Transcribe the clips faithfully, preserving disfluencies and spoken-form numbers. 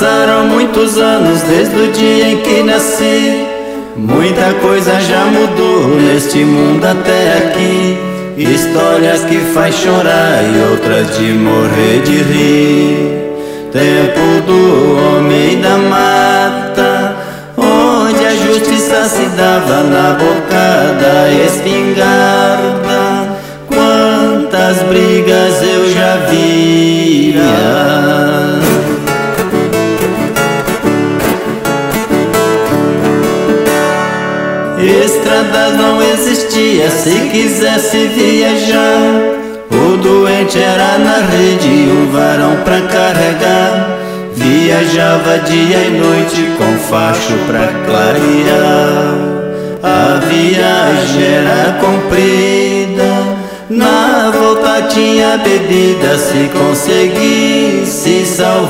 passaram muitos anos desde o dia em que nasci. Muita coisa já mudou neste mundo até aqui. Histórias que faz chorar e outras de morrer de rir. Tempo do homem da mata, onde a justiça se dava na boca da espingarda. Quantas brigas eu já via. Estradas não existia, se quisesse viajar. O doente era na rede, um varão pra carregar. Viajava dia e noite com facho pra clarear. A viagem era comprida, na volta tinha bebida, se conseguisse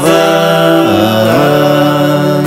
salvar.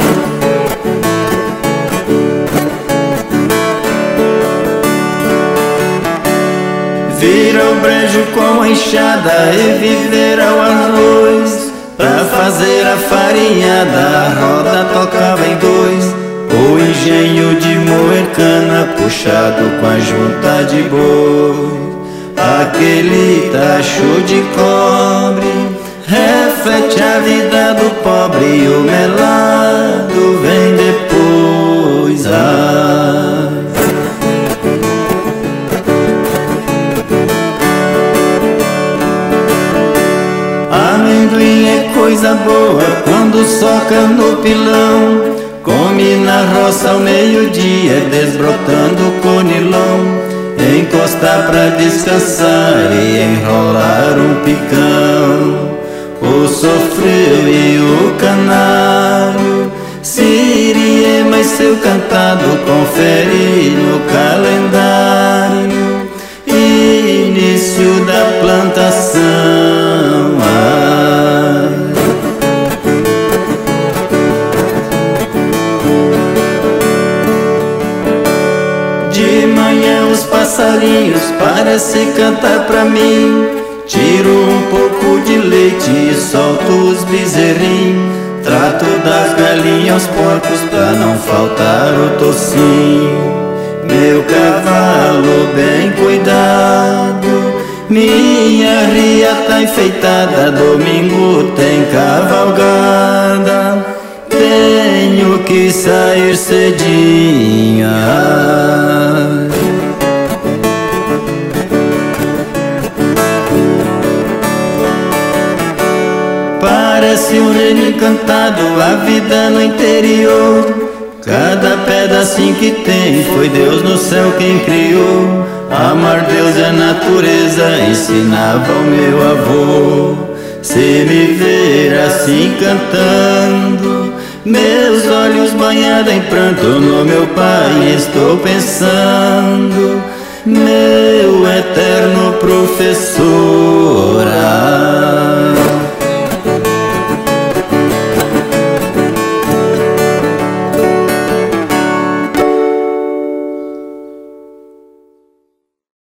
Vira o brejo com a enxada e viver ao arroz. Pra fazer a farinhada a roda tocava em dois. O engenho de moer cana puxado com a junta de boi. Aquele tacho de cobre reflete a vida do pobre e o melado vem depois. Ah. Amendoim é coisa boa quando soca no pilão. Come na roça ao meio-dia, desbrotando conilão. Encostar pra descansar e enrolar um picão. O sofreu e o canário, Siriema e seu cantado, confere no calendário. Início da plantação. Ah. De manhã os passarinhos parecem cantar pra mim. Tiro um pouco de leite e solto os bezerrinhos. Trato das galinhas aos porcos pra não faltar o tocinho. Meu cavalo bem cuidado, minha ria tá enfeitada. Domingo tem cavalgada, tenho que sair cedinho. Parece um reino encantado, a vida no interior. Cada pedacinho que tem foi Deus no céu quem criou. Amar Deus é natureza, ensinava o meu avô. Se me ver assim cantando, meus olhos banhados em pranto, no meu pai estou pensando, meu eterno professor.